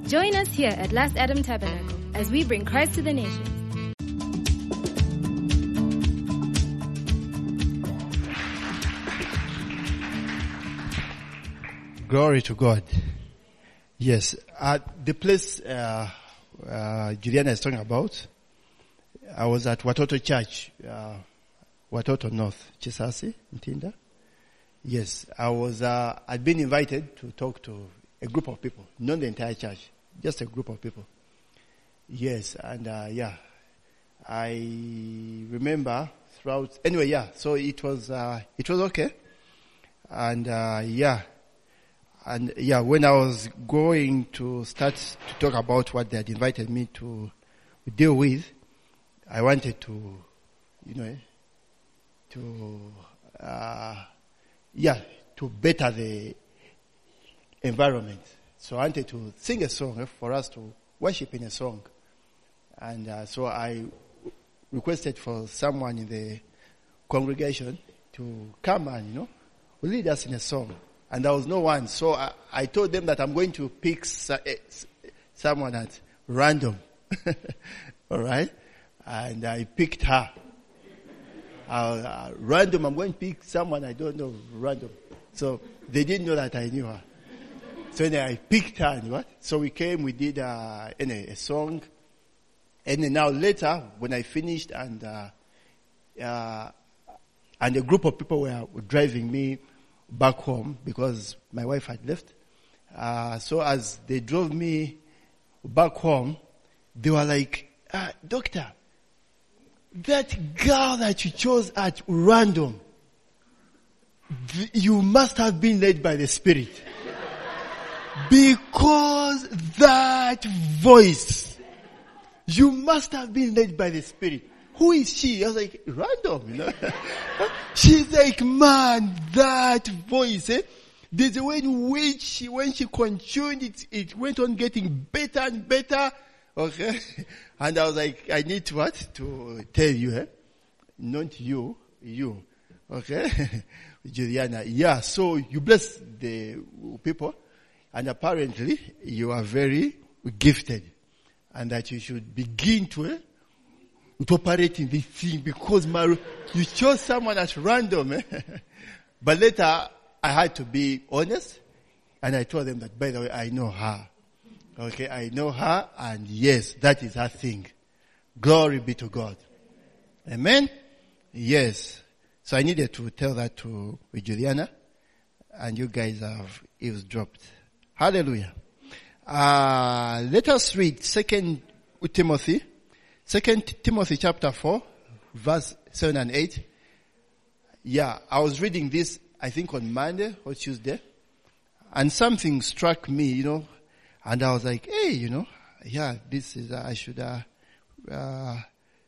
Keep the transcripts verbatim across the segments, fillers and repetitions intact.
Join us here at Last Adam Tabernacle as we bring Christ to the nations. Glory to God. Yes, uh, the place uh, uh, Juliana is talking about, I was at Watoto Church, uh, Watoto North, Chisasi, Ntinda. Yes, I was, uh, I'd been invited to talk to a group of people, not the entire church, just a group of people. Yes, and uh, yeah, I remember throughout, anyway, yeah, so it was, uh, it was okay. And uh, yeah, and yeah, when I was going to start to talk about what they had invited me to deal with, I wanted to, you know, to, uh, yeah, to better the environment. So I wanted to sing a song for us to worship in a song. And uh, so I requested for someone in the congregation to come and, you know, lead us in a song. And there was no one. So I, I told them that I'm going to pick sa- someone at random. All right? And I picked her. Uh, uh, random, I'm going to pick someone I don't know, random. So they didn't know that I knew her. So then I picked her and what? So we came, we did uh, a, a song. And then now later, when I finished and uh, uh, and a group of people were driving me back home because my wife had left. Uh, so as they drove me back home, they were like, ah, doctor, that girl that you chose at random, th- you must have been led by the Spirit. Because that voice, you must have been led by the Spirit. Who is she? I was like, random, you know. She's like, man, that voice, eh? There's a way in which she, when she contuned it, it went on getting better and better. Okay. And I was like, I need to what? To tell you, eh? Not you, you. Okay. Juliana. Yeah. So you bless the people and apparently you are very gifted and that you should begin to, eh? to operate in this thing because my, you chose someone at random. Eh? But later, I had to be honest, and I told them that, by the way, I know her. Okay, I know her, and yes, that is her thing. Glory be to God. Amen? Yes. So I needed to tell that to Juliana, and you guys have eavesdropped. Hallelujah. Uh, let us read Second Timothy. Second Timothy chapter four, verse seven and eight. Yeah, I was reading this, I think on Monday or Tuesday, and something struck me, you know, and I was like, hey, you know, yeah, this is, uh, I should, uh, uh,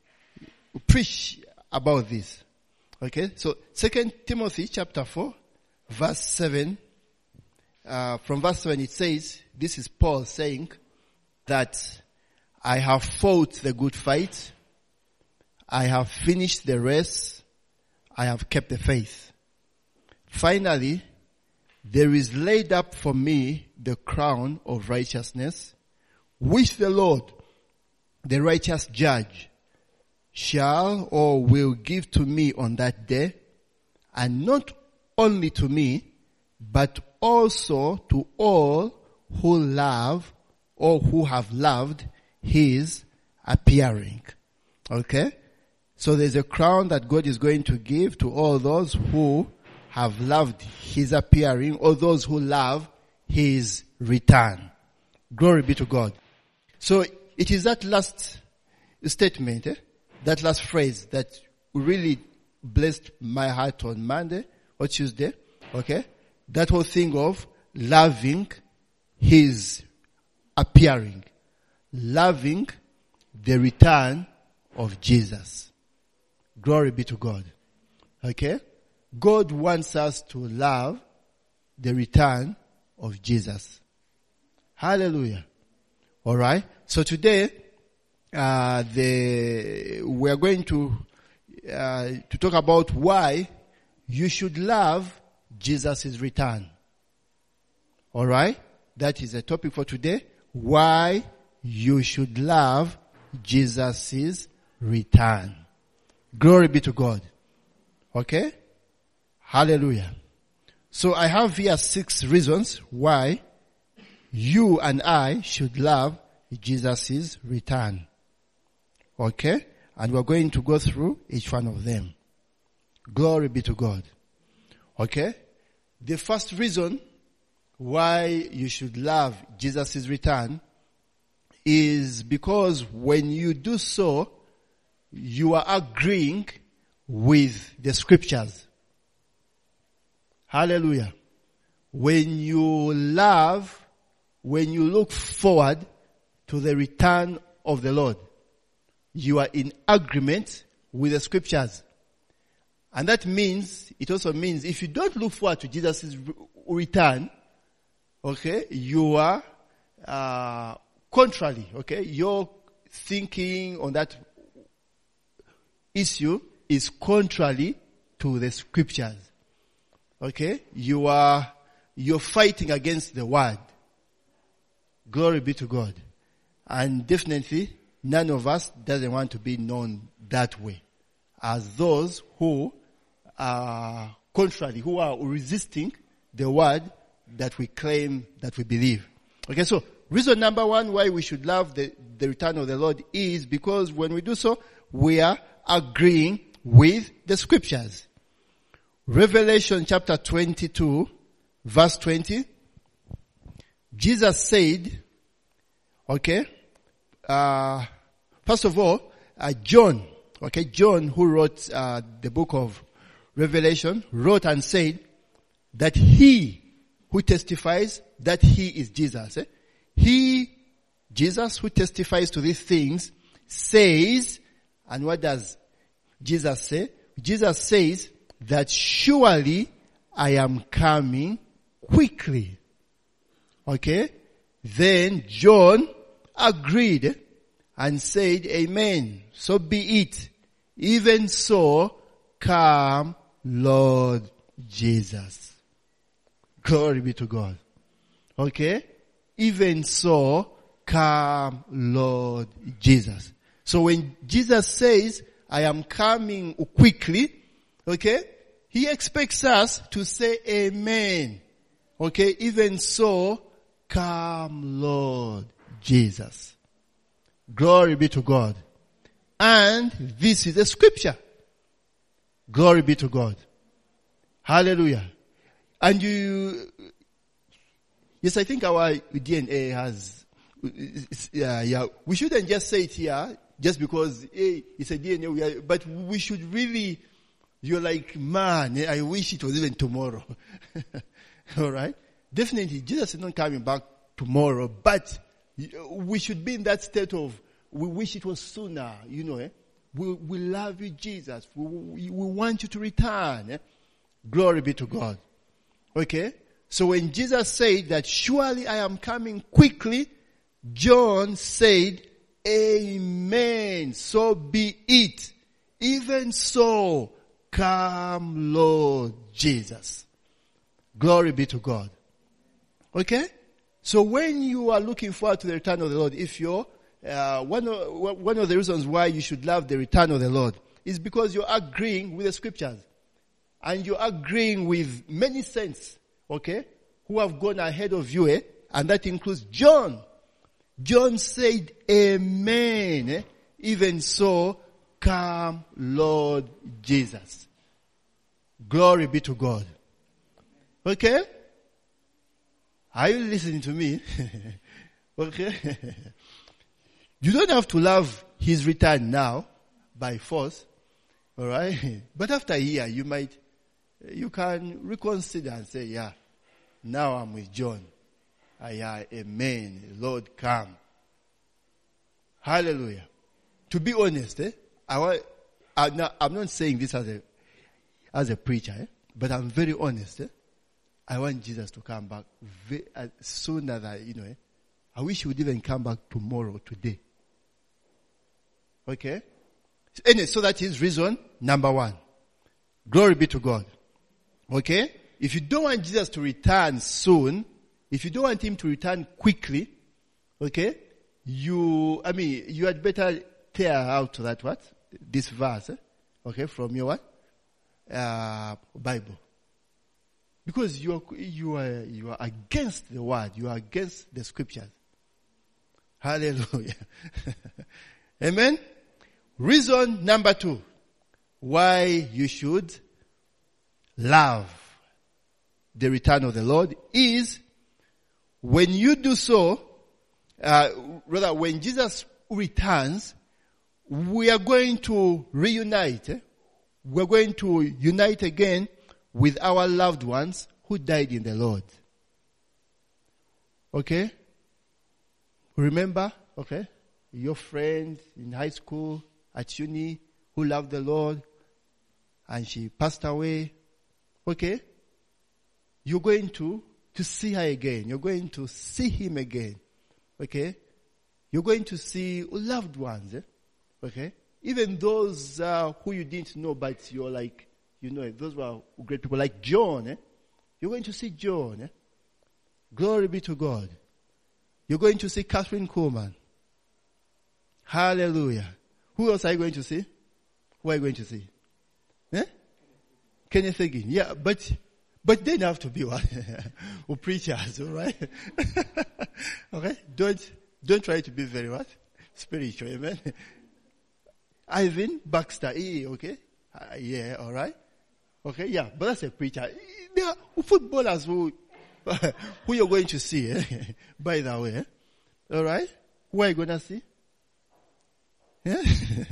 preach about this. Okay, so Second Timothy chapter four, verse seven, uh, from verse seven it says, this is Paul saying that I have fought the good fight. I have finished the race. I have kept the faith. Finally, there is laid up for me the crown of righteousness, which the Lord, the righteous judge, shall or will give to me on that day, and not only to me, but also to all who love or who have loved his appearing. Okay? So there's a crown that God is going to give to all those who have loved his appearing, or those who love his return. Glory be to God. So it is that last statement, eh? that last phrase that really blessed my heart on Monday or Tuesday. Okay? That whole thing of loving his appearing. Loving the return of Jesus. Glory be to God. Okay? God wants us to love the return of Jesus. Hallelujah. Alright? So today, uh, the, we are going to, uh, to talk about why you should love Jesus' return. Alright? That is a topic for today. why you should love Jesus' return. Glory be to God. Okay? Hallelujah. So I have here six reasons why you and I should love Jesus' return. Okay? And we're going to go through each one of them. Glory be to God. Okay? The first reason why you should love Jesus' return is because when you do so, you are agreeing with the scriptures. Hallelujah. When you love, when you look forward to the return of the Lord, you are in agreement with the scriptures. And that means, it also means if you don't look forward to Jesus' return, okay, you are, uh, contrary, okay, your thinking on that issue is contrary to the scriptures. Okay, you are, you're fighting against the word. Glory be to God. And definitely, none of us doesn't want to be known that way. As those who are contrary, who are resisting the word that we claim, that we believe. Okay, so reason number one why we should love the, the return of the Lord is because when we do so, we are agreeing with the scriptures. Revelation chapter twenty-two, verse twenty. Jesus said, okay, uh, first of all, uh, John, okay, John who wrote uh, the book of Revelation, wrote and said that he who testifies that he is Jesus, eh? He, Jesus who testifies to these things, says, and what does Jesus say? Jesus says that surely I am coming quickly. Okay? Then John agreed and said, amen. So be it. Even so, come, Lord Jesus. Glory be to God. Okay? Even so, come, Lord Jesus. So when Jesus says, I am coming quickly, okay, he expects us to say amen. Okay, even so, come, Lord Jesus. Glory be to God. And this is a scripture. Glory be to God. Hallelujah. And you, yes, I think our D N A has, yeah, yeah, we shouldn't just say it here just because, hey, it's a D N A, we are, but we should really, you're like, man, I wish it was even tomorrow. Alright? Definitely, Jesus is not coming back tomorrow, but we should be in that state of, we wish it was sooner, you know, eh? We, we love you, Jesus. We, we, we want you to return. Eh? Glory be to God. Okay? So when Jesus said that surely I am coming quickly, John said, amen. So be it. Even so, come Lord Jesus. Glory be to God. Okay? So when you are looking forward to the return of the Lord, if you're, uh, one of, one of the reasons why you should love the return of the Lord is because you're agreeing with the scriptures. And you're agreeing with many saints, okay, who have gone ahead of you, eh? And that includes John. John said, amen. Eh? Even so, come Lord Jesus. Glory be to God. Okay? Are you listening to me? Okay? You don't have to love his return now by force. Alright? But after a year, you might, you can reconsider and say, yeah, now I'm with John. Ah, yeah, amen. Lord, come. Hallelujah. To be honest, eh, I want, I'm not, I'm not saying this as a, as a preacher, eh, but I'm very honest. Eh. I want Jesus to come back very, as soon as I, you know, eh, I wish he would even come back tomorrow, today. Okay? Anyway, so that is reason number one. Glory be to God. Okay? If you don't want Jesus to return soon, if you don't want him to return quickly, Okay? You, I mean, you had better tear out that what? This verse, eh? Okay, from your what? Uh, Bible. Because you are, you are, you are against the word. You are against the scriptures. Hallelujah. Amen? Reason number two. Why you should love the return of the Lord is when you do so, uh, rather when Jesus returns, we are going to reunite. Eh? We're going to unite again with our loved ones who died in the Lord. Okay? Remember, okay, your friend in high school, at uni, who loved the Lord, and she passed away. Okay? You're going to, to see her again. You're going to see him again. Okay? You're going to see loved ones. Eh? Okay? Even those uh, who you didn't know, but you're like, you know, those were great people, like John. Eh? You're going to see John. Eh? Glory be to God. You're going to see Catherine Kuhlman. Hallelujah. Who else are you going to see? Who are you going to see? Eh? Kenneth Hagin. Yeah, but but they have to be what? Or preachers, all right? Okay? Don't don't try to be very what? Spiritual, amen? Ivan Baxter, eh, okay? Uh, yeah, all right? Okay, yeah, but that's a preacher. There are footballers who who you're going to see, eh? By the way. Eh? All right? Who are you going to see? Yeah?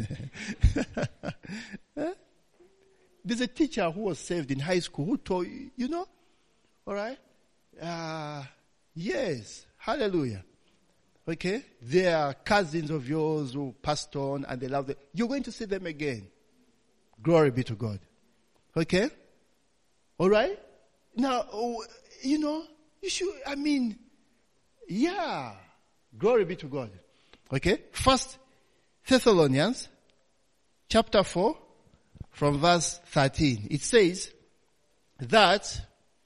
eh? There's a teacher who was saved in high school who told you, you know? All right? Uh, yes. Hallelujah. Okay? They are cousins of yours who passed on and they love them. You're going to see them again. Glory be to God. Okay? All right? Now, you know, you should, I mean, yeah. Glory be to God. Okay? First Thessalonians chapter four from verse thirteen. It says that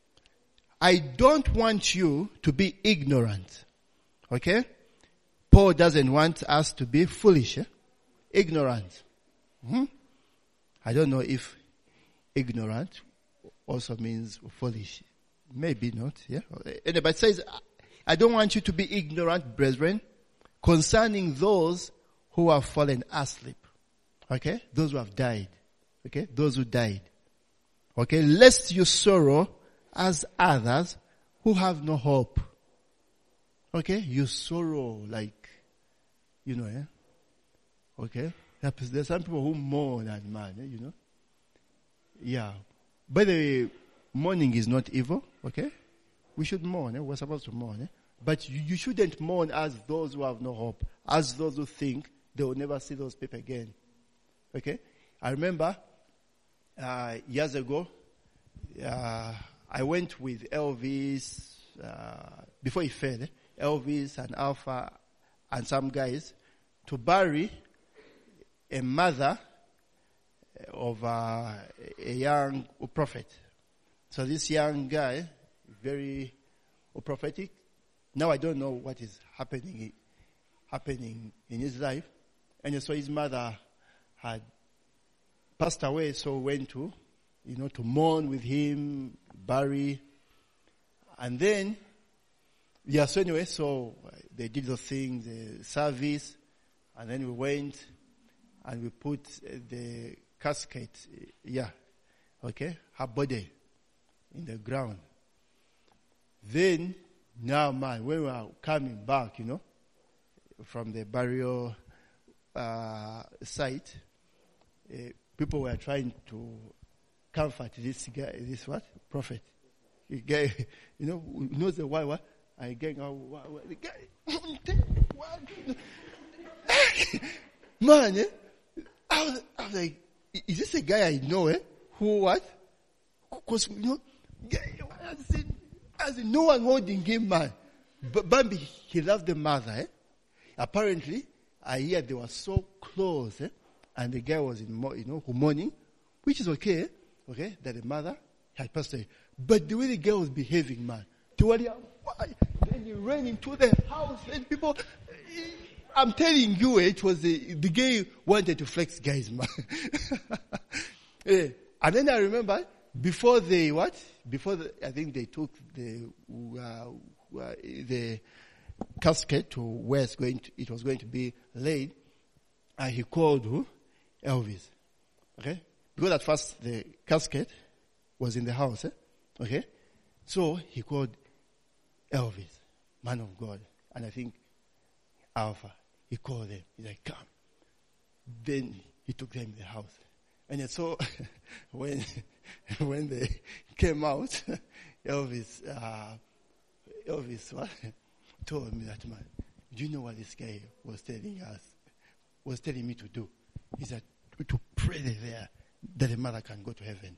I don't want you to be ignorant. Okay? Paul doesn't want us to be foolish. Eh? Ignorant. Hmm? I don't know if ignorant also means foolish. Maybe not, yeah. But it says, I don't want you to be ignorant, brethren, concerning those who have fallen asleep. Okay? Those who have died. Okay? Those who died. Okay? Lest you sorrow as others who have no hope. Okay? You sorrow like, you know, yeah? Okay? There's some people who mourn and man, eh, you know? Yeah. By the way, mourning is not evil, okay? We should mourn, eh? We're supposed to mourn, eh? But you, you shouldn't mourn as those who have no hope, as those who think they will never see those people again. Okay? I remember, uh, years ago, uh, I went with Elvis, uh, before he fell, eh? Elvis and Alpha and some guys to bury a mother of uh, a young prophet. So this young guy, very prophetic. Now I don't know what is happening happening in his life. And so his mother had passed away, so went to, you know, to mourn with him, bury. And then, yeah, so anyway, so they did the thing, the service, and then we went and we put the casket, yeah, okay, her body in the ground. Then, now man, when we are coming back, you know, from the burial uh, site, uh, people were trying to comfort this guy, this what? Prophet. The guy, you know, knows the why, what? And again, the guy, man, eh? I was, I was like, is this a guy I know, eh? Who what? Because, you know, as in, as in no one holding him, man. But Bambi, he loved the mother, eh? Apparently, I hear they were so close, eh? And the guy was in, you know, mourning, which is okay, okay, that the mother had passed away. But the way the girl was behaving, man, to what he, and he ran into the house and people, I'm telling you, it was the, the guy wanted to flex guys, man. Yeah. And then I remember, before they, what? Before the, I think they took the, uh, uh, the casket to where it's going to, it was going to be laid, and he called who? Elvis. Okay? Because at first the casket was in the house, eh? Okay? So he called Elvis, man of God, and I think Alpha. He called them. He's like, come. Then he took them in the house. And so when when they came out, Elvis, uh, Elvis what, told me that, man, do you know what this guy was telling us, was telling me to do? He said, to pray there that the mother can go to heaven.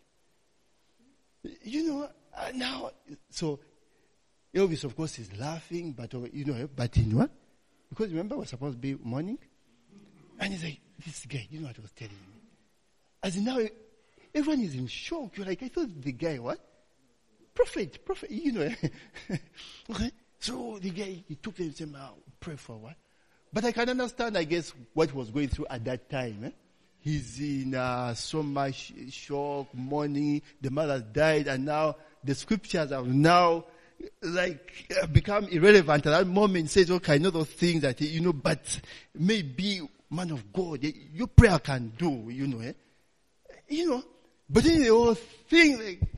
You know, uh, now, so Elvis, of course, is laughing, but, uh, you know, but in what? Because remember, it was supposed to be morning. And he's like, this guy, you know what he was telling me? As in now, everyone is in shock. You're like, I thought the guy, what? Prophet, prophet, you know. Okay. So the guy, he took them and said, pray for what? But I can understand, I guess, what he was going through at that time. Eh? He's in uh, so much shock, mourning. The mother died, and now the scriptures have now like uh, become irrelevant at that moment. Says, okay, I know those things that, you know, but maybe, man of God, your prayer can do, you know, eh? You know, but then the whole thing,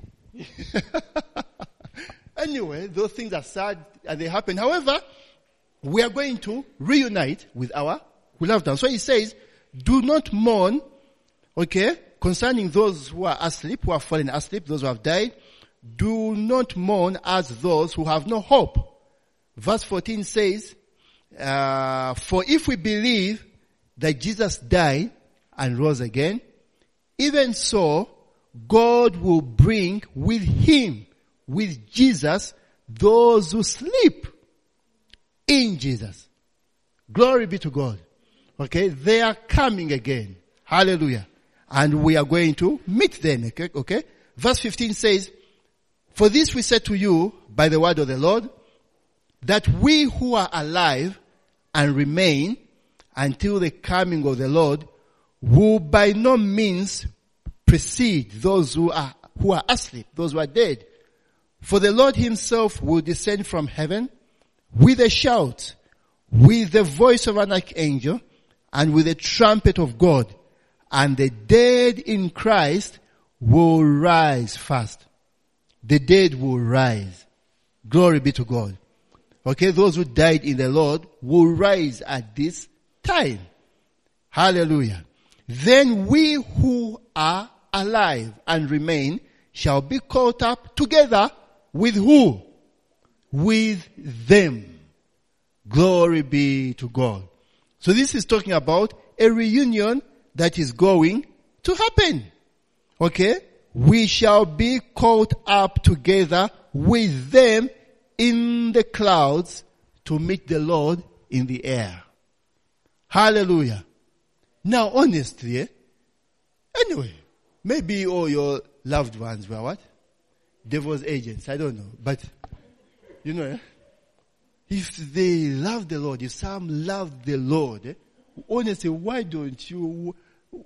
like, anyway, those things are sad and they happen. However, we are going to reunite with our beloved ones. So he says, do not mourn, okay, concerning those who are asleep, who have fallen asleep, those who have died. Do not mourn as those who have no hope. Verse fourteen says, uh, for if we believe that Jesus died and rose again, even so, God will bring with him, with Jesus, those who sleep in Jesus. Glory be to God. Okay, they are coming again. Hallelujah. And we are going to meet them. Okay, okay. Verse fifteen says, for this we said to you by the word of the Lord, that we who are alive and remain until the coming of the Lord will by no means precede those who are, who are asleep, those who are dead. For the Lord himself will descend from heaven with a shout, with the voice of an archangel, and with the trumpet of God, and the dead in Christ will rise fast. The dead will rise. Glory be to God. Okay, those who died in the Lord will rise at this time. Hallelujah. Then we who are alive and remain shall be caught up together with who? With them. Glory be to God. So this is talking about a reunion that is going to happen. Okay? We shall be caught up together with them in the clouds to meet the Lord in the air. Hallelujah. Now, honestly, eh? Anyway, maybe all your loved ones were what? Devil's agents. I don't know. But, you know, eh? If they love the Lord, if some love the Lord, eh? Honestly, why don't you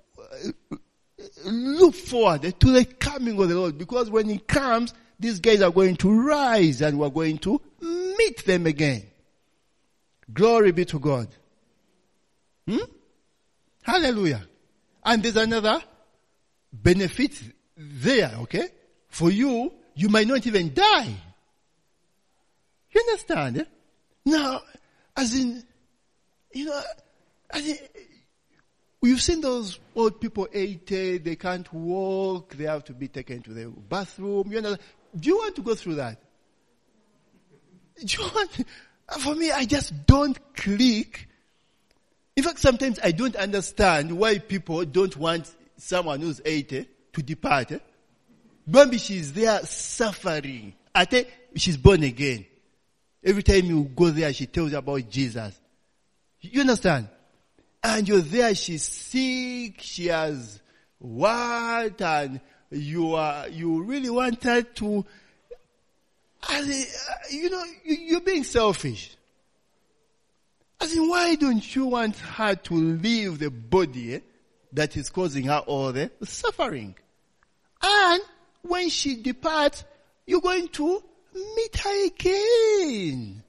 look forward eh, to the coming of the Lord? Because when He comes, these guys are going to rise and we're going to meet them again. Glory be to God. Hmm? Hallelujah. And there's another benefit there, okay? For you, you might not even die. You understand? Eh? Now, as in, you know, as in, you've seen those old people eighty, they can't walk, they have to be taken to the bathroom. You know, do you want to go through that? Do you want, for me, I just don't click. In fact, sometimes I don't understand why people don't want someone who's eighty to depart. Eh? Maybe she's there suffering. I think she's born again. Every time you go there, she tells you about Jesus. You understand? And you're there, she's sick, she has what, and you are, you really want her to, As in, uh, you know, you, you're being selfish. As in, why don't you want her to leave the body eh, that is causing her all the suffering? And when she departs, you're going to meet her again.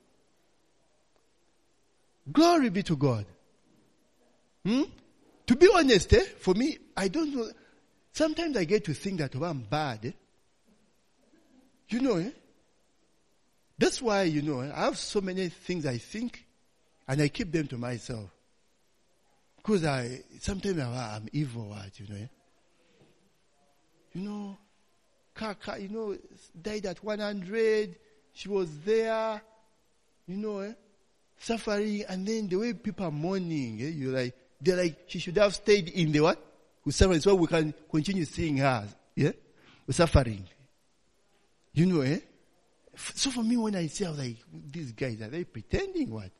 Glory be to God. Hmm? To be honest, eh, for me, I don't know. Sometimes I get to think that oh, I'm bad. Eh? You know, eh? That's why, you know, I have so many things I think, and I keep them to myself. Because I, sometimes I'm evil, what, you know. Eh? You know, Kaka, you know, died at one hundred. She was there, you know, eh, suffering, and then the way people are mourning, eh, you're like, they're like, she should have stayed in the what? With suffering, so we can continue seeing her, yeah, with suffering. You know, eh? So for me, when I see, I was like, these guys, are they pretending what?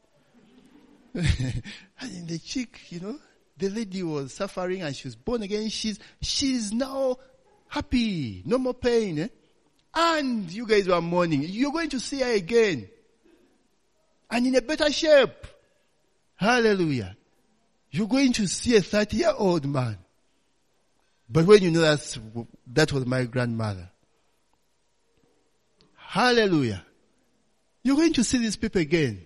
And the chick, you know, the lady was suffering and she was born again. She's, she's now happy. No more pain, eh? And you guys were mourning. You're going to see her again. And in a better shape. Hallelujah. You're going to see a thirty-year-old man. But when you know that's, that was my grandmother. Hallelujah. You're going to see these people again.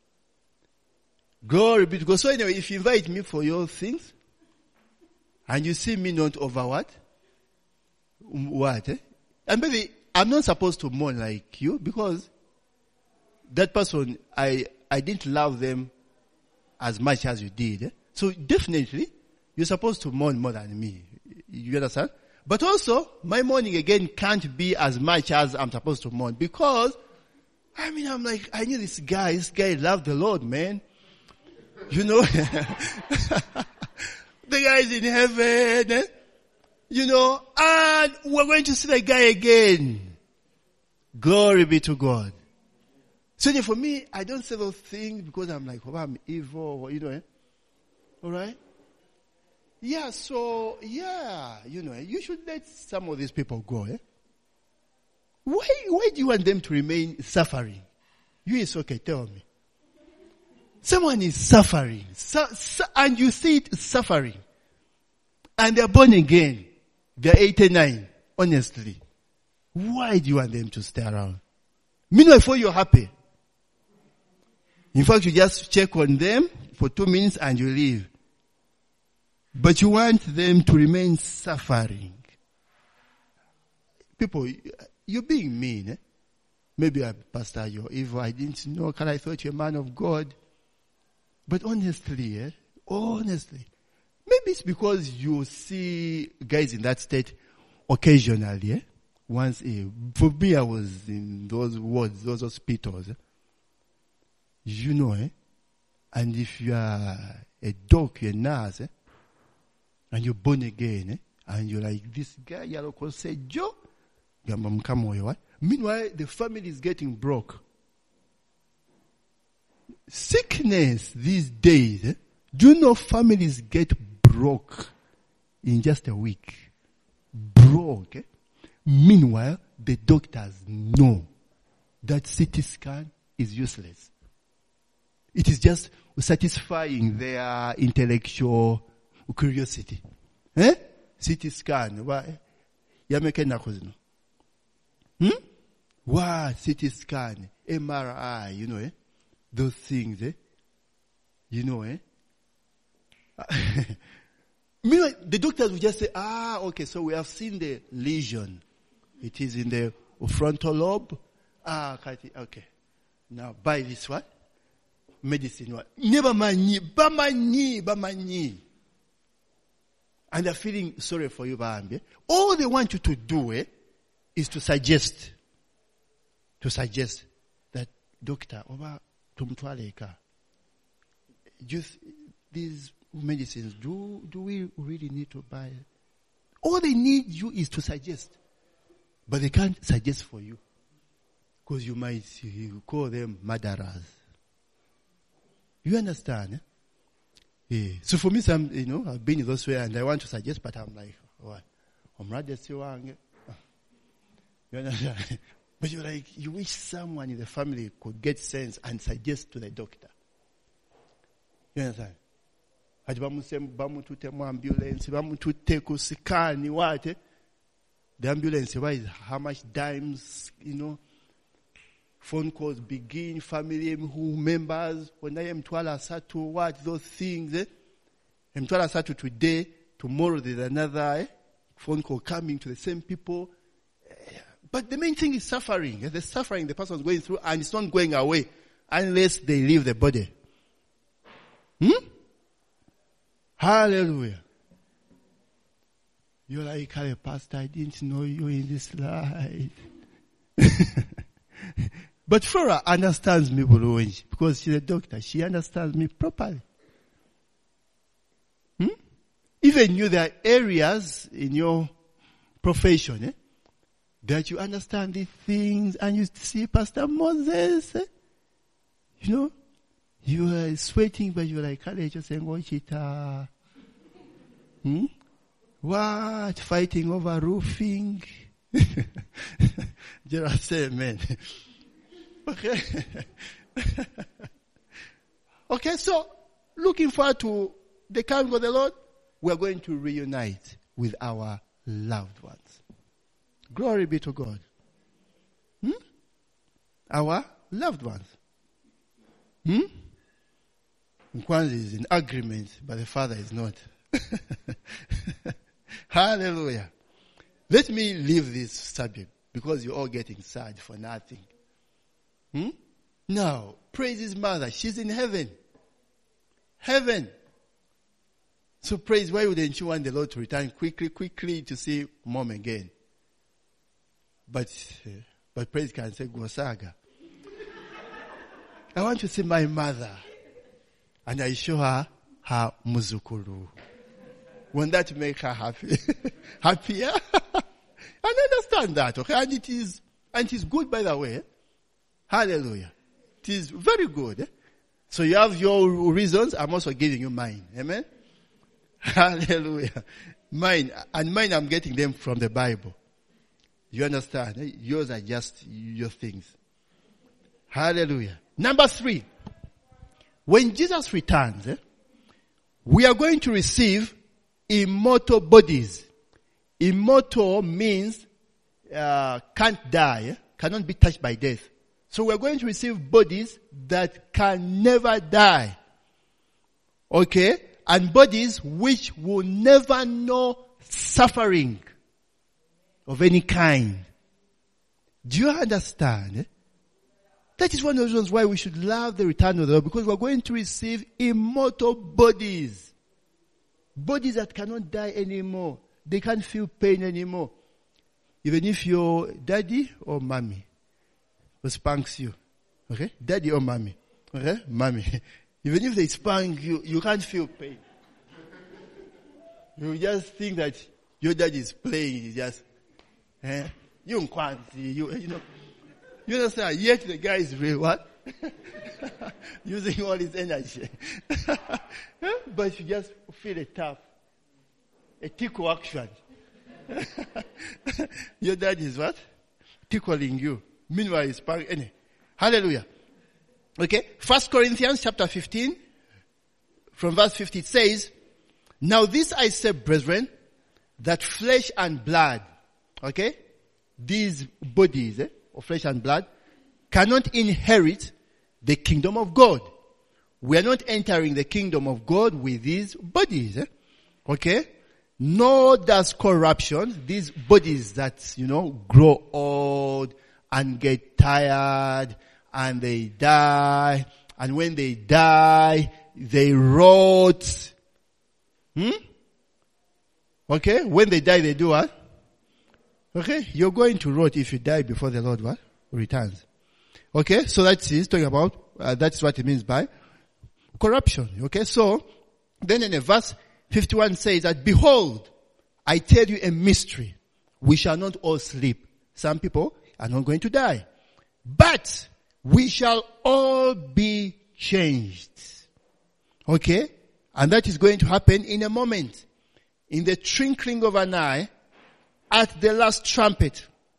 Glory be to God. So anyway, if you invite me for your things, and you see me not over what? What? Eh? And maybe I'm not supposed to mourn like you, because that person, I, I didn't love them as much as you did. Eh? So definitely, you're supposed to mourn more than me. You understand? But also, my mourning again can't be as much as I'm supposed to mourn, because, I mean, I'm like, I knew this guy, this guy loved the Lord, man. You know? The guy's in heaven, eh? You know, and we're going to see the guy again. Glory be to God. So for me, I don't say those things because I'm like, oh, I'm evil, or, you know, eh? Alright? Yeah, so, yeah, you know, you should let some of these people go, eh? Why, why do you want them to remain suffering? You is okay, tell me. Someone is suffering, su- su- and you see it suffering. And they're born again. They're eighty-nine, honestly. Why do you want them to stay around? Meanwhile, before you're happy. In fact, you just check on them for two minutes and you leave. But you want them to remain suffering. People, you're being mean. Eh? Maybe, I, Pastor, you're evil. I didn't know. Because I thought you're a man of God. But honestly, eh? honestly, maybe it's because you see guys in that state occasionally. Eh? Once, eh? For me, I was in those wards, those hospitals. Eh? You know, eh? And if you are a doc, you're a nurse, eh? And you're born again, eh? And you're like, this guy, you're going to say, Joe. Meanwhile, the family is getting broke. Sickness these days, eh? Do you know families get broke in just a week? Broke, eh? Meanwhile, the doctors know that C T scan is useless. It is just satisfying their intellectual curiosity. Eh? C T scan. Why? Yameke nakozino. Hmm? Why? C T scan. M R I, you know, eh? Those things, eh? You know, eh? Meanwhile, the doctors will just say, ah, okay, so we have seen the lesion. It is in the frontal lobe. Ah, okay. Now, buy this one. Medicine one. Never mind, bamani, bamani. And they're feeling sorry for you, Bambi. All they want you to do, eh, is to suggest, to suggest that, doctor, over tumtwaleka, just these medicines, do, do we really need to buy it? All they need you is to suggest. But they can't suggest for you. Because you might you call them murderers. You understand? Eh? Yeah. So for me, some, you know, I've been in those way and I want to suggest, but I'm like, what? I'm rather still young. You understand? But you're like, you wish someone in the family could get sense and suggest to the doctor. You understand? Ati bamutute ambulance, bamutute ku scan, what? The ambulance, why is how much dimes, you know? Phone calls begin, family who members, when I am twala satu, what, those things, eh? I'm twala satu today, tomorrow there's another eh? phone call coming to the same people. But the main thing is suffering. Eh? The suffering the person is going through, and it's not going away unless they leave the body. Hmm? Hallelujah. You're like, hey, Pastor, I didn't know you in this life. But Flora understands me because she's a doctor. She understands me properly. Hmm? Even you, there are areas in your profession eh, that you understand these things, and you see Pastor Moses. Eh, you know, you are sweating, but you're like, just saying, watch it. Uh, hmm? What? Fighting over roofing? Just say amen. Okay. Okay, so looking forward to the coming of the Lord, we are going to reunite with our loved ones. Glory be to God. Hmm? Our loved ones. Hmm? Nkwanzi is in agreement, but the father is not. Hallelujah. Let me leave this subject because you're all getting sad for nothing. Hmm? Now, praise his mother. She's in heaven. Heaven. So praise, why wouldn't you want the Lord to return quickly, quickly to see mom again? But, uh, but praise can say, Gosaga. I want to see my mother. And I show her her muzukuru. Won't that make her happy? Happier? I understand that, okay? And it is, and it is good, by the way. Hallelujah. It is very good. Eh? So you have your reasons. I'm also giving you mine. Amen? Hallelujah. Mine. And mine, I'm getting them from the Bible. You understand? Eh? Yours are just your things. Hallelujah. Number three. When Jesus returns, eh, we are going to receive immortal bodies. Immortal means uh, can't die, eh? Cannot be touched by death. So we're going to receive bodies that can never die. Okay? And bodies which will never know suffering of any kind. Do you understand? Eh? That is one of the reasons why we should love the return of the Lord, because we're going to receive immortal bodies. Bodies that cannot die anymore. They can't feel pain anymore. Even if your daddy or mommy spanks you. Okay? Daddy or mommy. Okay? Mommy. Even if they spank you, you can't feel pain. You just think that your daddy is playing. It's just, eh? You can't see, you, you know. You understand? Yet the guy is really what? Using all his energy. But you just feel a tap. A tickle action. Your dad is what? Tickling you. Meanwhile, he's sparring. Anyway. Hallelujah. Okay. First Corinthians chapter fifteen. From verse fifty it says, now this I say, brethren, that flesh and blood, okay, these bodies eh, of flesh and blood cannot inherit the kingdom of God. We are not entering the kingdom of God with these bodies. Eh? Okay? Nor does corruption, these bodies that, you know, grow old and get tired and they die. And when they die, they rot. Hmm? Okay? When they die, they do what? Okay? You're going to rot if you die before the Lord what? Returns. Okay? So that's he's talking about, uh, that's what it means by corruption. Okay? So, then in a verse fifty-one says that, behold, I tell you a mystery. We shall not all sleep. Some people are not going to die. But we shall all be changed. Okay? And that is going to happen in a moment. In the twinkling of an eye, at the last trumpet.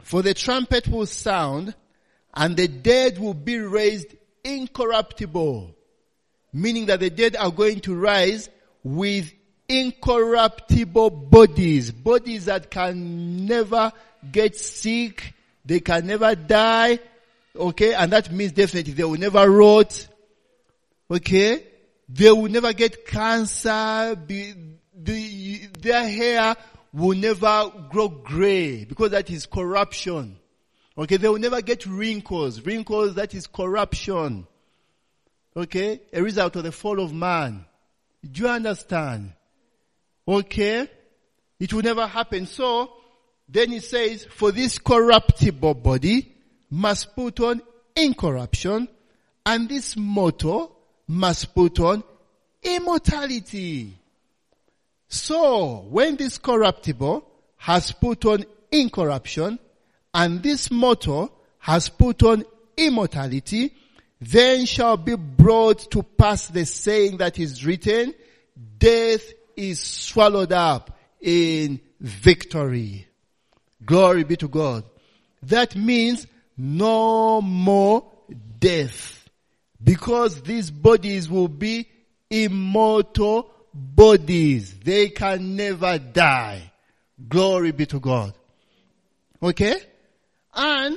For the trumpet will sound, and the dead will be raised incorruptible. Meaning that the dead are going to rise with incorruptible bodies. Bodies that can never get sick. They can never die. Okay? And that means definitely they will never rot. Okay? They will never get cancer. Be, the, their hair will never grow gray because that is corruption. Okay? They will never get wrinkles. Wrinkles, that is corruption. Okay? A result of the fall of man. Do you understand? Okay? It will never happen. So, then it says, for this corruptible body must put on incorruption, and this mortal must put on immortality. So, when this corruptible has put on incorruption, and this mortal has put on immortality, then shall be brought to pass the saying that is written, death is swallowed up in victory. Glory be to God. That means no more death. Because these bodies will be immortal bodies. They can never die. Glory be to God. Okay? And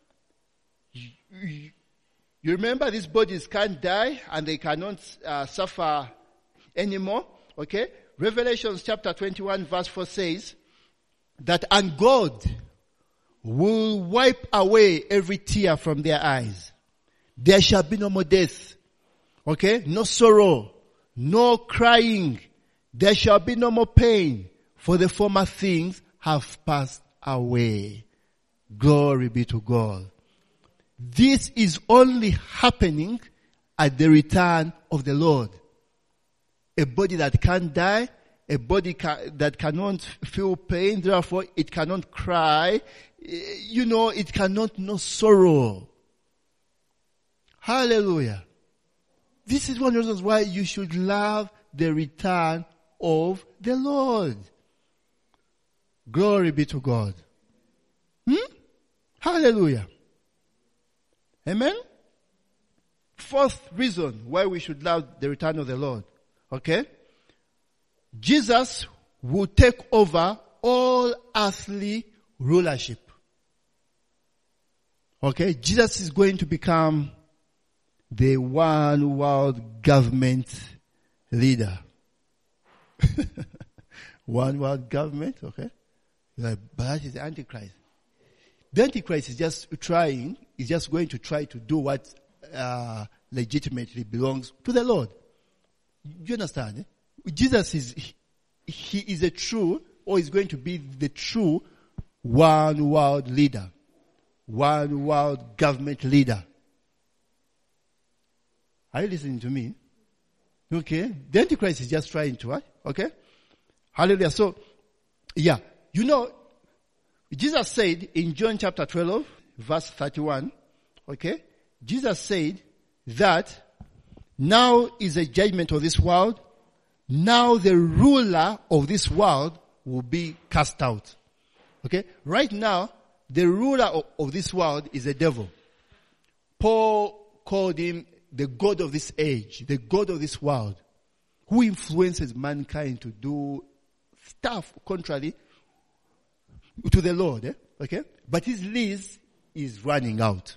you remember these bodies can't die and they cannot uh, suffer anymore. Okay? Revelation chapter twenty-one verse four says that, and God will wipe away every tear from their eyes. There shall be no more death. Okay? No sorrow. No crying. There shall be no more pain. For the former things have passed away. Glory be to God. This is only happening at the return of the Lord. A body that can't die, a body ca- that cannot feel pain, therefore it cannot cry, you know, it cannot know sorrow. Hallelujah. This is one of the reasons why you should love the return of the Lord. Glory be to God. Hmm? Hallelujah. Amen? Fourth reason why we should love the return of the Lord. Okay? Jesus will take over all earthly rulership. Okay? Jesus is going to become the one world government leader. One world government, okay? Like, but that is the Antichrist. The Antichrist is just trying, is just going to try to do what uh, legitimately belongs to the Lord. You understand? Eh? Jesus is, he, he is a true, or is going to be the true one world leader. One world government leader. Are you listening to me? Okay. The Antichrist is just trying to, what? Okay? Hallelujah. So, yeah. You know, Jesus said in John chapter twelve, verse thirty-one, okay? Jesus said that now is a judgment of this world. Now the ruler of this world will be cast out. Okay? Right now, the ruler of, of this world is the devil. Paul called him the God of this age, the God of this world, who influences mankind to do stuff contrary to the Lord. Eh? Okay? But his lease is running out.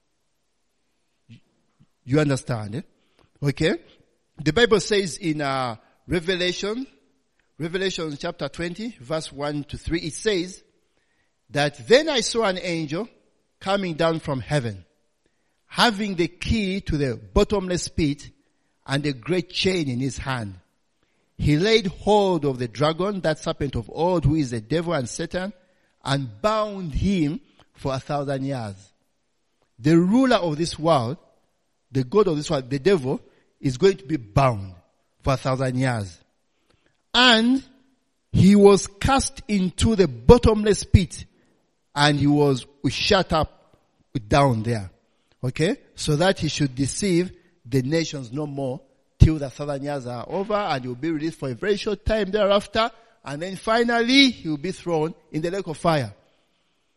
You understand? Eh? Okay? The Bible says in uh, Revelation, Revelation chapter twenty, verse one to three, it says that then I saw an angel coming down from heaven, having the key to the bottomless pit and a great chain in his hand. He laid hold of the dragon, that serpent of old, who is the devil and Satan, and bound him for a thousand years. The ruler of this world, the God of this world, the devil, is going to be bound for a thousand years. And he was cast into the bottomless pit, and he was shut up down there. Okay? So that he should deceive the nations no more till the thousand years are over, and he will be released for a very short time thereafter, and then finally he will be thrown in the lake of fire.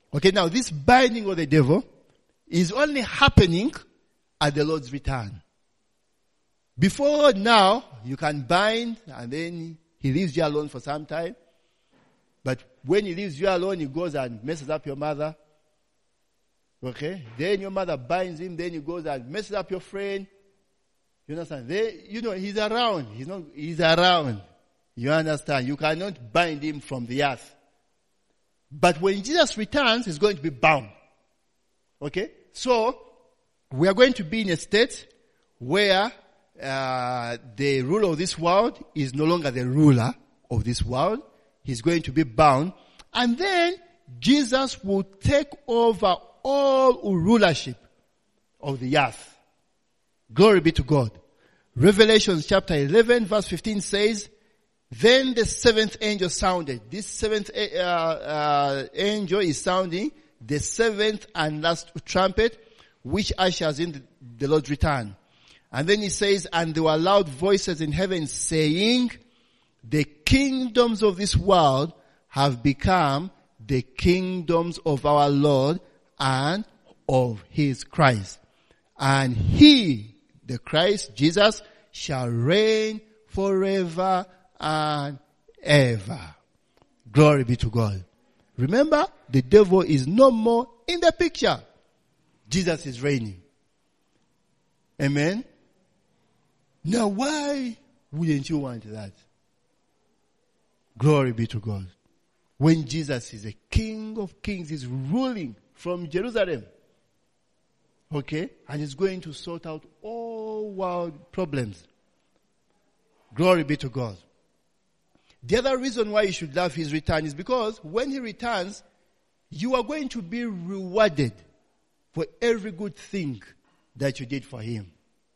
Okay, now this binding of the devil is only happening at the Lord's return. Before now, you can bind and then he leaves you alone for some time. But when he leaves you alone, he goes and messes up your mother. Okay? Then your mother binds him, then he goes and messes up your friend. You understand? They, you know, he's around. He's not, he's around. You understand? You cannot bind him from the earth. But when Jesus returns, he's going to be bound. Okay? So, we are going to be in a state where uh, the ruler of this world is no longer the ruler of this world. He's going to be bound. And then, Jesus will take over all rulership of the earth. Glory be to God. Revelation chapter eleven verse fifteen says, then the seventh angel sounded. This seventh uh, uh, angel is sounding the seventh and last trumpet, which ushers in the, the Lord's return. And then he says, and there were loud voices in heaven saying, the kingdoms of this world have become the kingdoms of our Lord and of his Christ. And he, the Christ, Jesus, shall reign forever and ever. Glory be to God. Remember, the devil is no more in the picture. Jesus is reigning. Amen. Now why wouldn't you want that? Glory be to God. When Jesus is a King of Kings, he's ruling from Jerusalem. Okay? And he's going to sort out all world problems. Glory be to God. The other reason why you should love his return is because when he returns, you are going to be rewarded for every good thing that you did for him.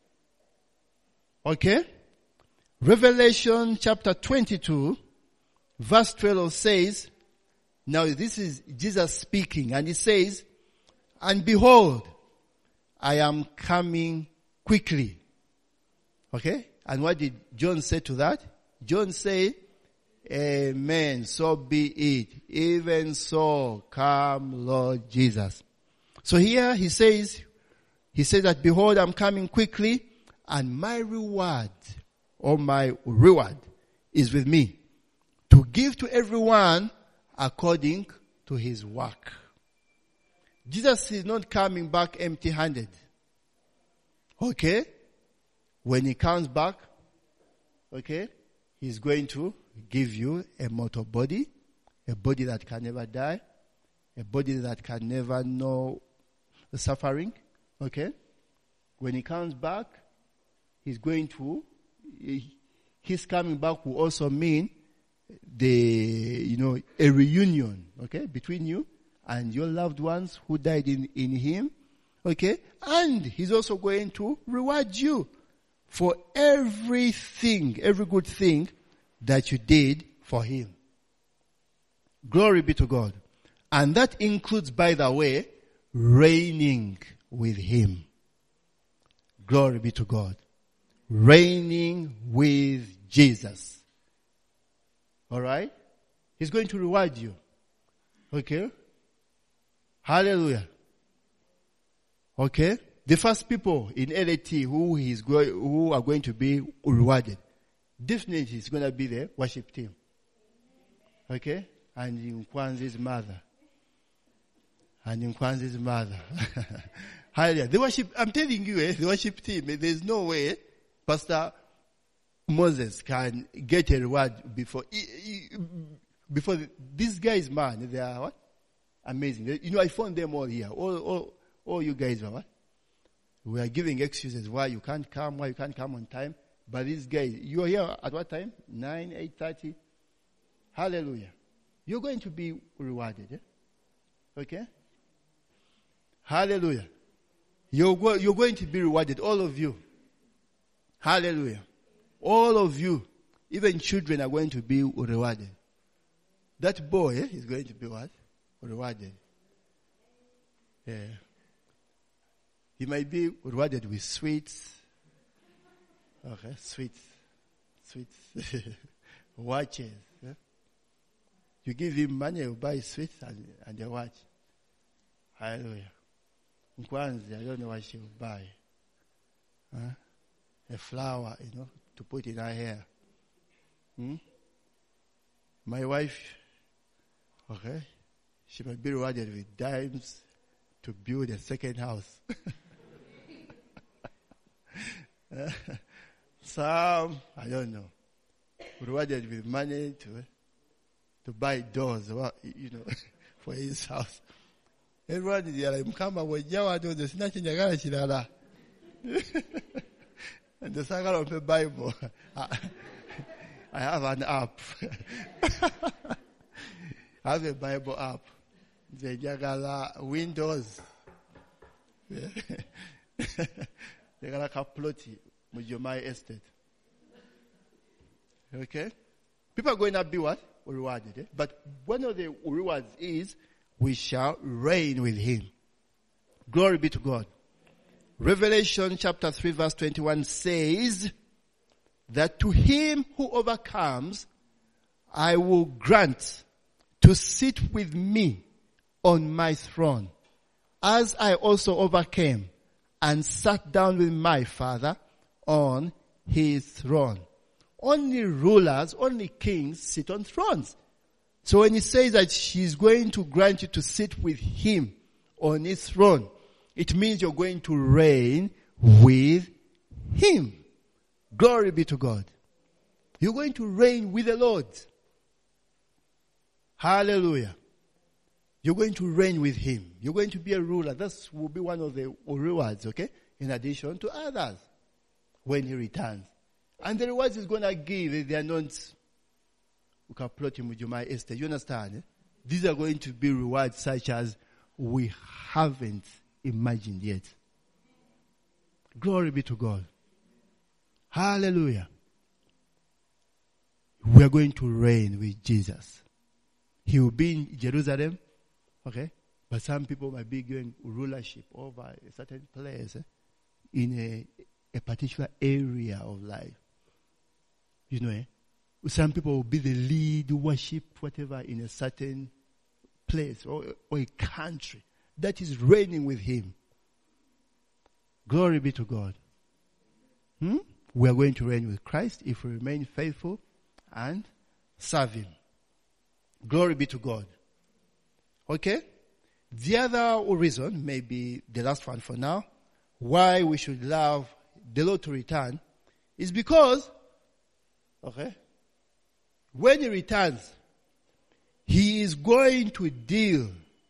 Okay? Revelation chapter twenty-two, verse twelve says, now this is Jesus speaking, and he says, and behold, I am coming quickly. Okay? And what did John say to that? John said, amen, so be it. Even so, come Lord Jesus. So here he says, he says that behold, I'm coming quickly, and my reward, or my reward, is with me, to give to everyone according to his work. Jesus is not coming back empty-handed. Okay? When he comes back, okay, he's going to give you a mortal body, a body that can never die, a body that can never know the suffering. Okay? When he comes back, he's going to, his coming back will also mean the, you know, a reunion, okay, between you and your loved ones who died in, in him. Okay? And he's also going to reward you for everything, every good thing that you did for him. Glory be to God. And that includes, by the way, reigning with him. Glory be to God. Reigning with Jesus. Alright? He's going to reward you. Okay? Hallelujah. Okay? The first people in L A T who is going, who are going to be rewarded, definitely it's going to be the worship team. Okay? And Nkwanzi's mother. And Nkwanzi's mother. Hallelujah. The worship, I'm telling you, eh, the worship team, eh, there's no way Pastor Moses can get a reward before, he, he, before the, these guys, man, they are what? Amazing. They, you know, I found them all here. All, all, all you guys are what? We are giving excuses why you can't come, why you can't come on time. But these guys, you are here at what time? nine, eight thirty. Hallelujah. You're going to be rewarded. Eh? Okay? Hallelujah. You're, go, you're going to be rewarded, all of you. Hallelujah. All of you, even children, are going to be rewarded. That boy eh, is going to be what? Rewarded. Yeah. He might be rewarded with sweets. Okay, sweets. Sweets. Watches. Yeah? You give him money, he'll buy sweets and, and a watch. Hallelujah. Nkwanzi, I don't know what she will buy. Huh? A flower, you know, to put in her hair. Hmm? My wife, okay, she might be rewarded with dimes to build a second house. uh, some, I don't know, rewarded with money to to buy doors, you know, for his house. Everyone is like, Mkamba wajawa do the snatch in the chilala. And the saga of the Bible. I have an app. I have a Bible app. The Jagala Windows. They got a kaploti with your my estate. Okay? People are going to be what? Rewarded. Eh? But one of the rewards is we shall reign with him. Glory be to God. Revelation chapter three verse twenty-one says that to him who overcomes, I will grant to sit with me on my throne, as I also overcame and sat down with my Father on his throne. Only rulers, only kings sit on thrones. So when he says that he's going to grant you to sit with him on his throne, it means you're going to reign with him. Glory be to God. You're going to reign with the Lord. Hallelujah. You're going to reign with him. You're going to be a ruler. That will be one of the rewards, okay? In addition to others when he returns. And the rewards he's going to give, they are not, we can plot him with your my estate. You understand? Eh? These are going to be rewards such as we haven't imagined yet. Glory be to God. Hallelujah. We are going to reign with Jesus. He will be in Jerusalem, okay? But some people might be given rulership over a certain place, eh? In a, a particular area of life. You know, eh? Some people will be the lead worship, whatever, in a certain place or, or a country that is reigning with him. Glory be to God. Hmm? We are going to reign with Christ if we remain faithful and serve him. Glory be to God. Okay? The other reason, maybe the last one for now, why we should love the Lord to return is because, okay, when he returns, he is going to deal,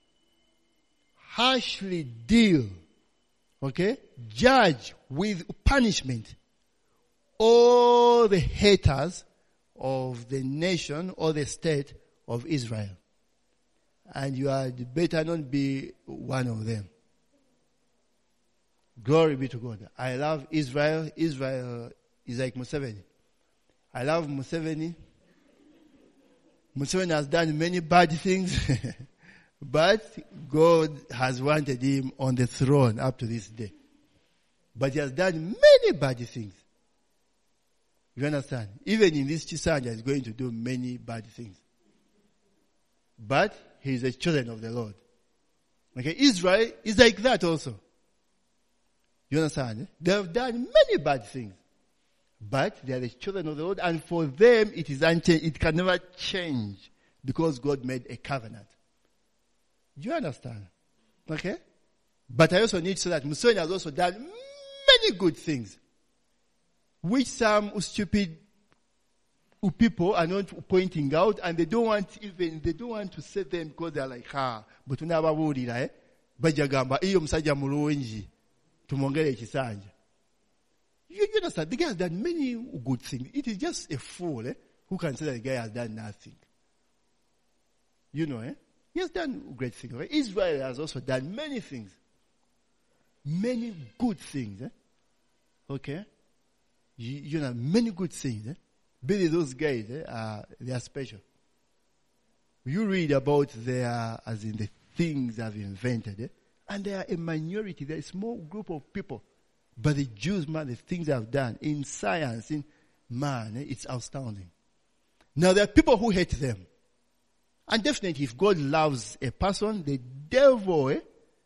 harshly deal, okay, judge with punishment all the haters of the nation or the state of Israel. And you had better not be one of them. Glory be to God. I love Israel. Israel is like Museveni. I love Museveni. Museveni has done many bad things, but God has wanted him on the throne up to this day. But he has done many bad things. You understand? Even in this Chisanja, he's going to do many bad things. But he is a chosen of the Lord. Okay, Israel is like that also. You understand? They have done many bad things. But they are the children of the Lord, and for them it is unchanged. It can never change because God made a covenant. Do you understand? Okay? But I also need to say that Museveni has also done many good things, which some stupid people are not pointing out, and they don't want even they don't want to say them because they are like, ha, but tunabawulira eh bajagamba iyo musajja mulungi tumongere ekisanja. You understand? The guy has done many good things. It is just a fool eh, who can say that the guy has done nothing. You know, eh? He has done great things. Right? Israel has also done many things. Many good things. Eh? Okay? You, you know, many good things. Eh? Really, those guys, eh, are, they are special. You read about their, as in the things they've invented, eh? And they are a minority. They're a small group of people. But the Jews, man, the things they have done in science, in man, eh, it's astounding. Now, there are people who hate them. And definitely, if God loves a person, the devil, eh,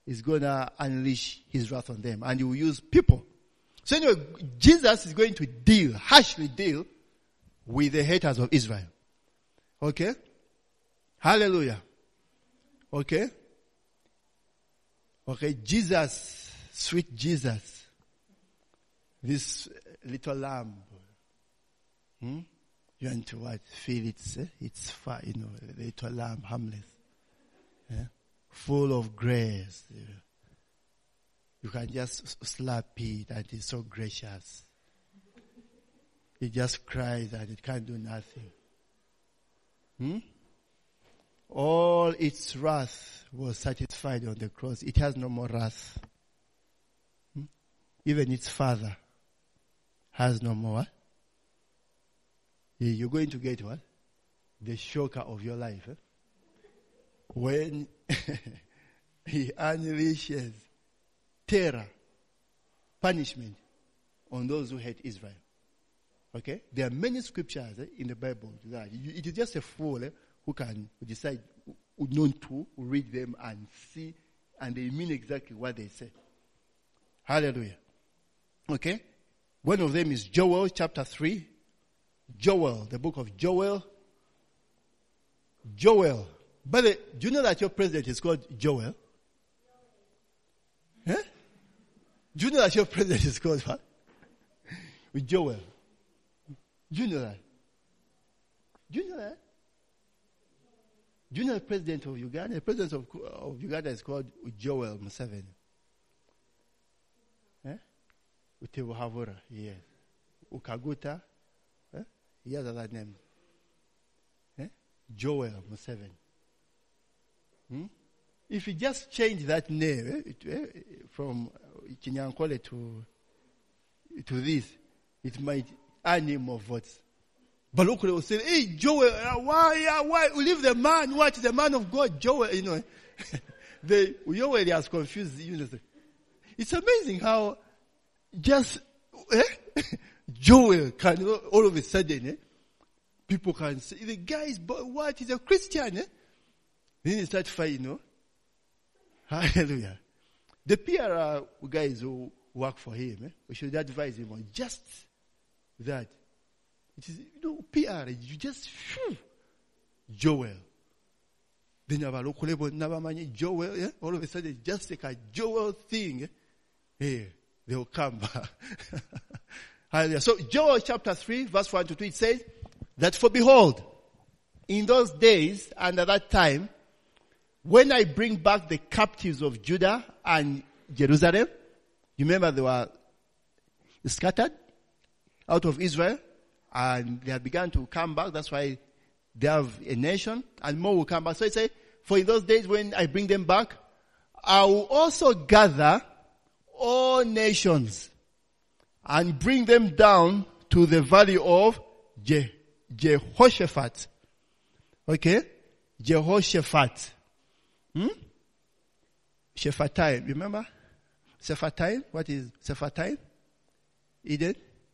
is going to unleash his wrath on them. And he will use people. So anyway, Jesus is going to deal, harshly deal, with the haters of Israel. Okay? Hallelujah. Okay? Okay, Jesus, sweet Jesus, this little lamb, hmm? You want to what? Feel it's, eh? It's far, you know, the little lamb, harmless, eh? Full of grace. You can just slap it and it's so gracious. It just cries and it can't do nothing. Hmm? All its wrath was satisfied on the cross. It has no more wrath. Hmm? Even its father has no more. You're going to get what? The shocker of your life. Eh? When he unleashes terror, punishment on those who hate Israel. Okay? There are many scriptures eh, in the Bible that it is just a fool eh, who can decide, who know to read them and see, and they mean exactly what they say. Hallelujah. Okay? One of them is Joel chapter three. Joel, the book of Joel. Joel. But the, do you know that your president is called Joel? Eh? Do you know that your president is called what? Joel. Do you know that? Do you know that? Do you know the president of Uganda? The president of, of Uganda is called Joel Museveni. Eh? Utebuhavura, yes. Ukaguta, eh? He has other names. Eh? Joel Museveni. Hmm? If you just change that name eh, it, eh, from Kinyankole to to this, it might earn him more votes. But look, they will say, hey, Joel, uh, why, uh, why, we leave the man, what, the man of God, Joel, you know. they, Joel has confused, you know. It's amazing how just, eh, Joel can, all of a sudden, eh, people can say, the guy is, what, he's a Christian, eh? Then they start fighting, you know. Hallelujah. The P R uh, guys who work for him, eh, we should advise him on just that. It is, you know, P R, you just, phew, Joel. Then you have a local label, Navamani, Joel, yeah? All of a sudden, just like a Joel thing, eh? Hey, they will come back. Hallelujah. So, Joel chapter three, verse one to two, it says, that for behold, in those days and at that time, when I bring back the captives of Judah and Jerusalem, you remember they were scattered out of Israel, and they have begun to come back. That's why they have a nation, and more will come back. So it says, for in those days when I bring them back, I will also gather all nations and bring them down to the valley of Je- Jehoshaphat. Okay? Jehoshaphat. Hmm? Shephatime. Remember? Shephatime? What is Shephatime? Eden?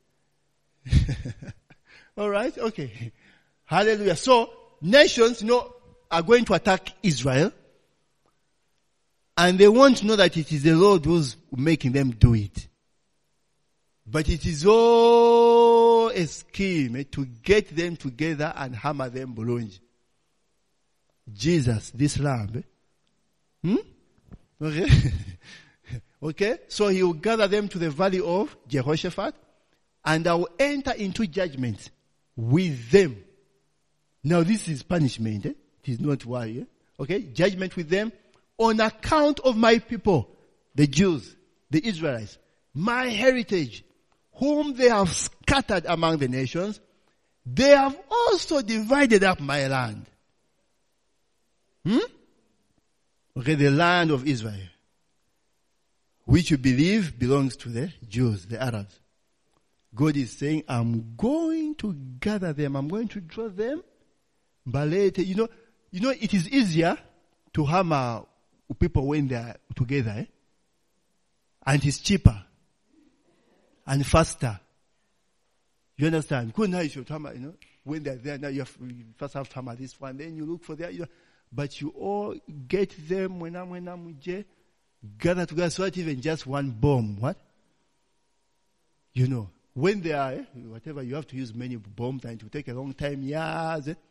All right, okay. Hallelujah. So, nations, you know, are going to attack Israel. And they want to know that it is the Lord who's making them do it. But it is all a scheme eh, to get them together and hammer them bulungi. Jesus, this lamb. Eh? Hmm? Okay. Okay. So he will gather them to the valley of Jehoshaphat. And I will enter into judgment with them. Now this is punishment. Eh? It is not why. Eh? Okay? Judgment with them on account of my people, the Jews, the Israelites, my heritage, whom they have scattered among the nations. They have also divided up my land. Hmm? Okay, the land of Israel, which you believe belongs to the Jews, the Arabs. God is saying, I'm going to gather them. I'm going to draw them. But later, you know, you know, it is easier to hammer people when they are together, eh? And it's cheaper and faster. You understand? Good night, you hammer, you know, when they're there, now you, have, you first have to hammer this one, then you look for that, you know, but you all get them when I'm, when I'm with you, gather together so that even just one bomb, what? You know, when they are, eh, whatever, you have to use many bombs and it will take a long time, years. Eh?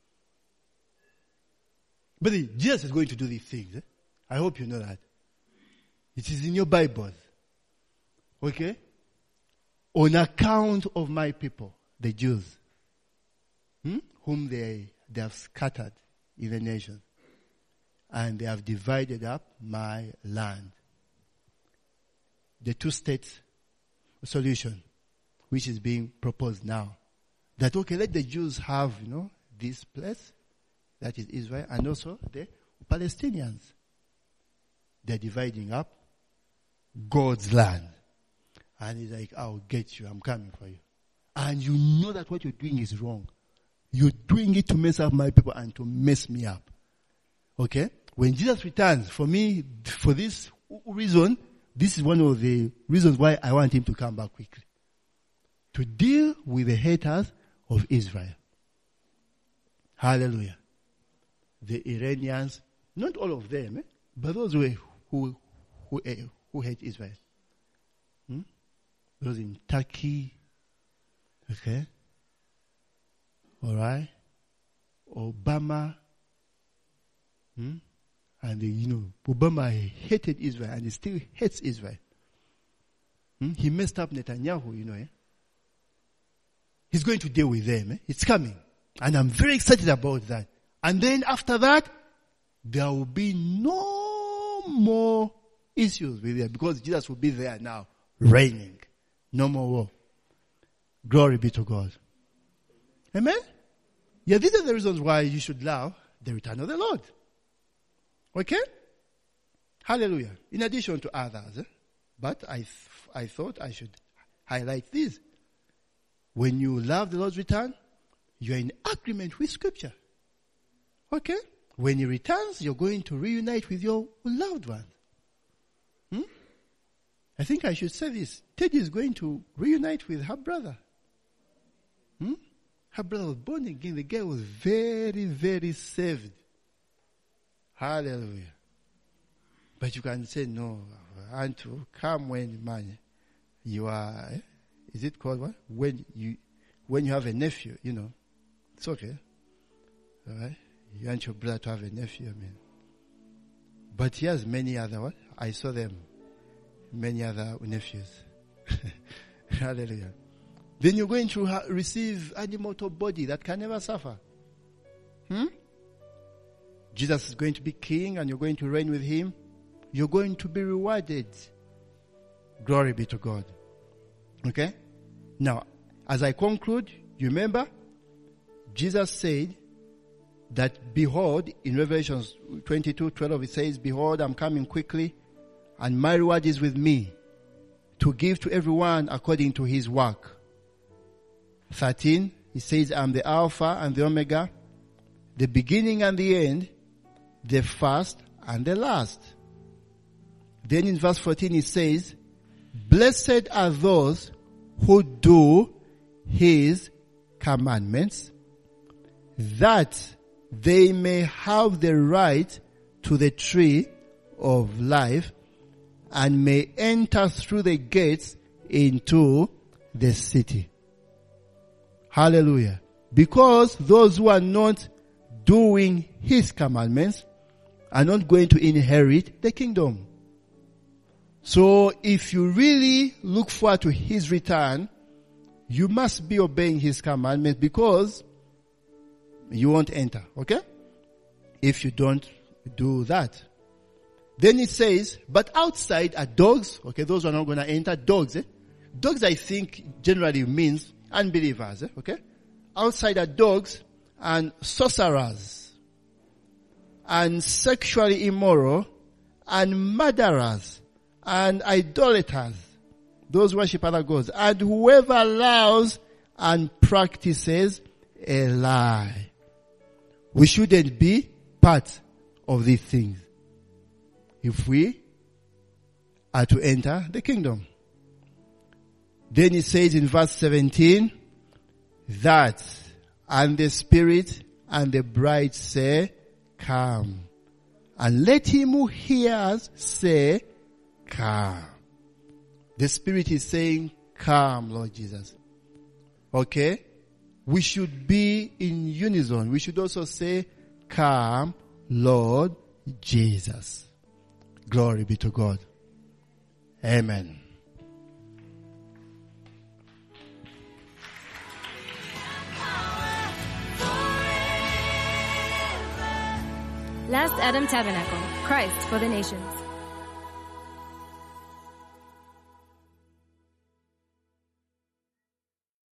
But eh, Jesus is going to do these things. Eh? I hope you know that. It is in your Bible. Okay? On account of my people, the Jews, hmm, whom they, they have scattered in the nation, and they have divided up my land. The two-state solution, which is being proposed now, that okay, let the Jews have, you know, this place, that is Israel, and also the Palestinians. They're dividing up God's land. And he's like, I'll get you, I'm coming for you. And you know that what you're doing is wrong. You're doing it to mess up my people and to mess me up. Okay? When Jesus returns, for me, for this reason, this is one of the reasons why I want him to come back quickly. To deal with the haters of Israel. Hallelujah. The Iranians, not all of them, eh, but those who, who, who, eh, who hate Israel. Hmm? Those in Turkey, okay? Alright? Obama, hmm? And, uh, you know, Obama hated Israel and he still hates Israel. Hmm? He messed up Netanyahu, you know, eh? He's going to deal with them, eh? It's coming. And I'm very excited about that. And then after that, there will be no more issues with them because Jesus will be there now, reigning. No more war. Glory be to God. Amen? Yeah, these are the reasons why you should love the return of the Lord. Okay? Hallelujah. In addition to others. Eh? But I, th- I thought I should highlight this. When you love the Lord's return, you are in agreement with Scripture. Okay? When He returns, you're going to reunite with your loved ones. Hmm? I think I should say this. Teddy is going to reunite with her brother. Hmm? Her brother was born again. The girl was very, very saved. Hallelujah. But you can say, no, I want to come when, man, you are, eh? Is it called what? When you, when you have a nephew, you know. It's okay. All right? You want your brother to have a nephew, I mean. But he has many other, what? I saw them. Many other nephews. Hallelujah. Then you're going to ha- receive an immortal body that can never suffer. Hmm? Jesus is going to be king and you're going to reign with him. You're going to be rewarded. Glory be to God. Okay? Now, as I conclude, you remember, Jesus said that, behold, in Revelation twenty-two twelve, it says, behold, I'm coming quickly, and my reward is with me, to give to everyone according to his work. thirteen, it says, I'm the Alpha and the Omega, the beginning and the end, the first and the last. Then in verse fourteen, it says, blessed are those who do his commandments, that they may have the right to the tree of life and may enter through the gates into the city. Hallelujah. Because those who are not doing his commandments are not going to inherit the kingdom. So if you really look forward to his return, you must be obeying his commandments because you won't enter, okay? If you don't do that. Then it says, but outside are dogs, okay? Those are not going to enter. Dogs, eh? Dogs, I think, generally means unbelievers, eh? Okay? Outside are dogs and sorcerers and sexually immoral and murderers and idolaters, those worship other gods, and whoever allows and practices a lie. We shouldn't be part of these things if we are to enter the kingdom. Then it says in verse seventeen that, and the Spirit and the bride say, come. and let him who hears say, come. The Spirit is saying, come, Lord Jesus. Okay? We should be in unison. We should also say, come, Lord Jesus. Glory be to God. Amen. Last Adam Tabernacle, Christ for the Nations.